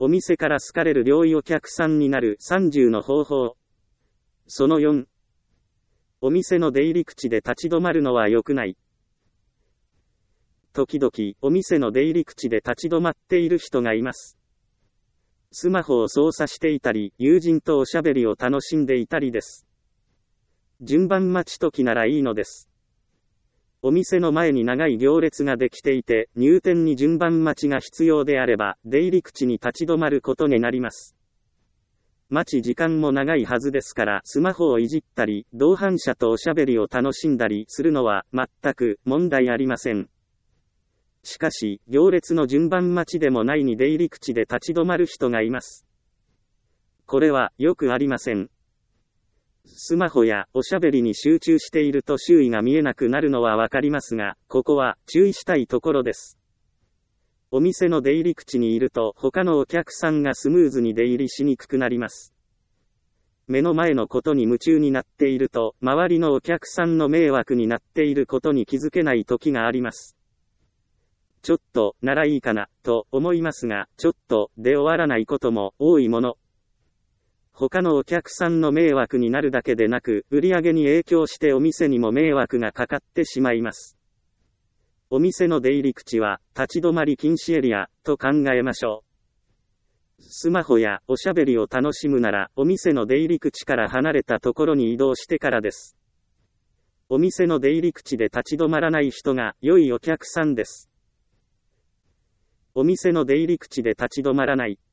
お店から好かれる良いお客さんになる30の方法。その4。お店の出入り口で立ち止まるのは良くない。時々、お店の出入り口で立ち止まっている人がいます。スマホを操作していたり、友人とおしゃべりを楽しんでいたりです。順番待ち時ならいいのです。お店の前に長い行列ができていて、入店に順番待ちが必要であれば、出入り口に立ち止まることになります。待ち時間も長いはずですから、スマホをいじったり、同伴者とおしゃべりを楽しんだりするのは、全く問題ありません。しかし、行列の順番待ちでもないに出入り口で立ち止まる人がいます。これは、よくありません。スマホやおしゃべりに集中していると周囲が見えなくなるのはわかりますが、ここは注意したいところです。お店の出入り口にいると他のお客さんがスムーズに出入りしにくくなります。目の前のことに夢中になっていると、周りのお客さんの迷惑になっていることに気づけない時があります。ちょっとならいいかな、と思いますが、ちょっとで終わらないことも多いもの。他のお客さんの迷惑になるだけでなく、売り上げに影響してお店にも迷惑がかかってしまいます。お店の出入り口は、立ち止まり禁止エリア、と考えましょう。スマホやおしゃべりを楽しむなら、お店の出入り口から離れたところに移動してからです。お店の出入り口で立ち止まらない人が、良いお客さんです。お店の出入り口で立ち止まらない。